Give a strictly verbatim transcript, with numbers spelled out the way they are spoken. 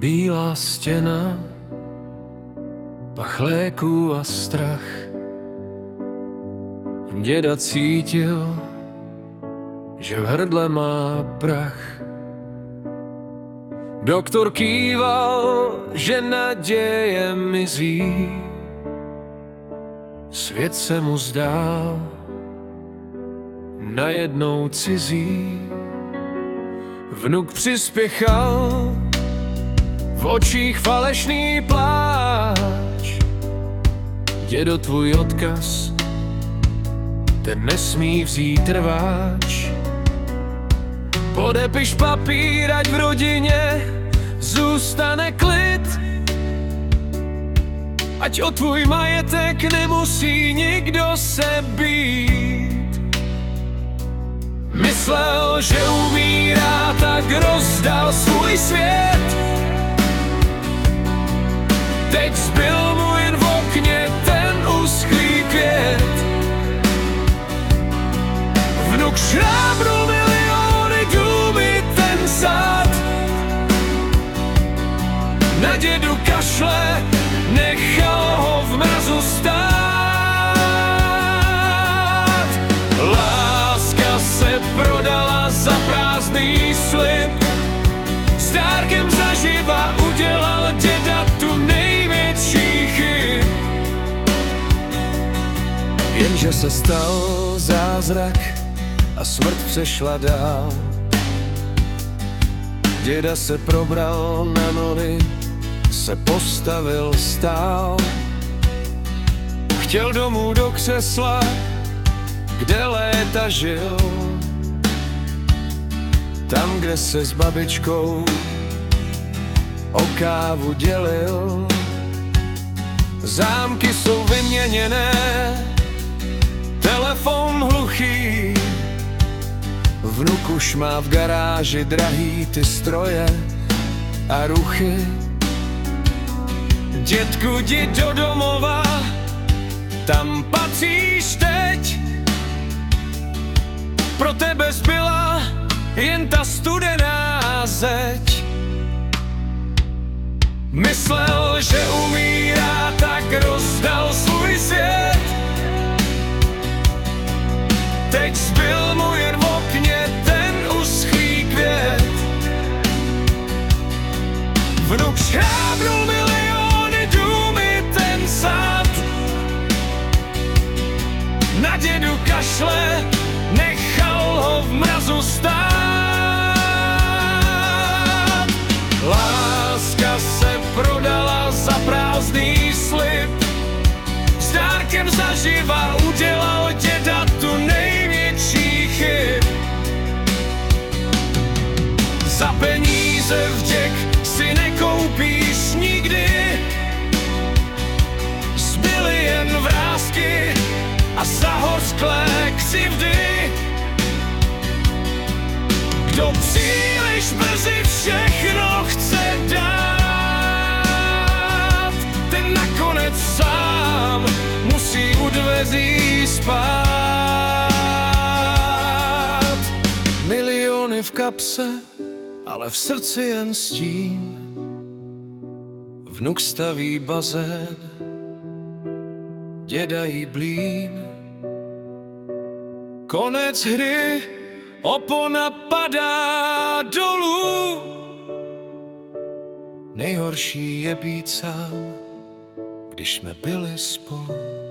Bílá stěna, pach léků a strach. Děda cítil, že v hrdle má prach. Doktor kýval, že naděje mizí. Svět se mu zdál najednou cizí. Vnuk přispěchal, v očích falešný pláč. Dědo, tvůj odkaz, ten nesmí vzít rváč. Podepiš papír, ať v rodině zůstane klid. Ať o tvůj majetek nemusí nikdo se být. Myslel, že umírá, tak rozdal svůj svět. Teď zbyl mu jen v okně ten uschlý květ. Vnuk šrábnul miliony důmy ten sad. Na dědu kašle, nechal ho v mrazu stát. Láska se prodala za prázdný slib. S dárkem zaživa udělal děda tu největší chyb. Jenže se stal zázrak a smrt přešla dál. Děda se probral na nohy, se postavil, stál. Chtěl domů do křesla, kde léta žil. Tam, kde se s babičkou o kávu dělil. Zámky jsou vyměněné, telefon hluchý. Vnuk už má v garáži drahý ty stroje a ruchy. Dědku, jdi do domova, tam patříš teď. Pro tebe zbyla jen ta studená zeď. Myslel, že umírá, tak rozdal svůj svět. Teď zbyl mu jen v okně ten uschlý květ. Vnuk šrábnul miliony důmy ten sad. Na dědu kašle, nechal ho v mrazu stát. Láska se prodala za prázdný slib. S dárkem zaživa udělal děda tu největší chyb. Za peníze vděk si nekoupíš nikdy. Zbyly jen vrásky a zahořklé křivdy. Kdo příliš brzy všechno chce dát, ten nakonec sám musí u dveří spát. Miliony v kapse, ale v srdci jen stín. Vnuk staví bazén, děda jí blín. Konec hry, opona padá dolů. Nejhorší je být sám, když jsme byli spolu.